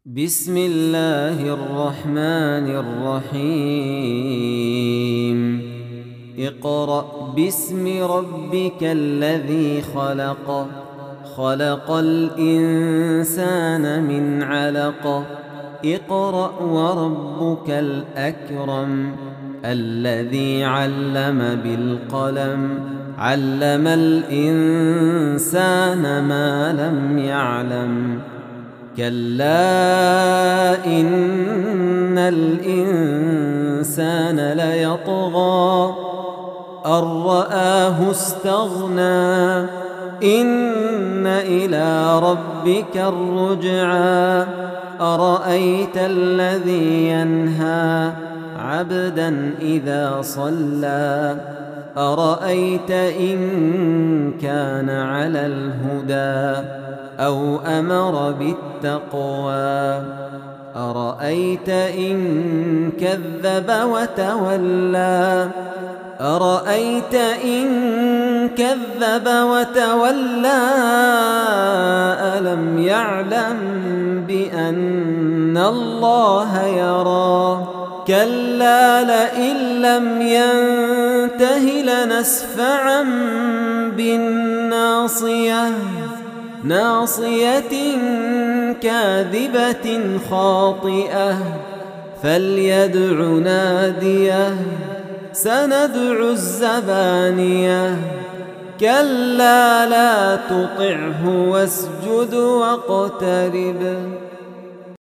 بسم الله الرحمن الرحيم. اقرأ باسم ربك الذي خلق، خلق الإنسان من علق. اقرأ وربك الأكرم الذي علم بالقلم، علم الإنسان ما لم يعلم. كلا إن الإنسان ليطغى أن رآه استغنى، إن إلى ربك الرجعى. أرأيت الذي ينهى عبدا إذا صلى، أرأيت إن كان على الهدى أو أمر بالتقوى، أرأيت إن كذب وتولى، أرأيت إن كذب وتولى. ألم يعلم بأن الله يرى. كلا لئن لم ينته لنسفعا بالناصية، ناصية كاذبة خاطئة، فليدع ناديه. سندع الزبانية. كلا لا تطعه واسجد واقترب.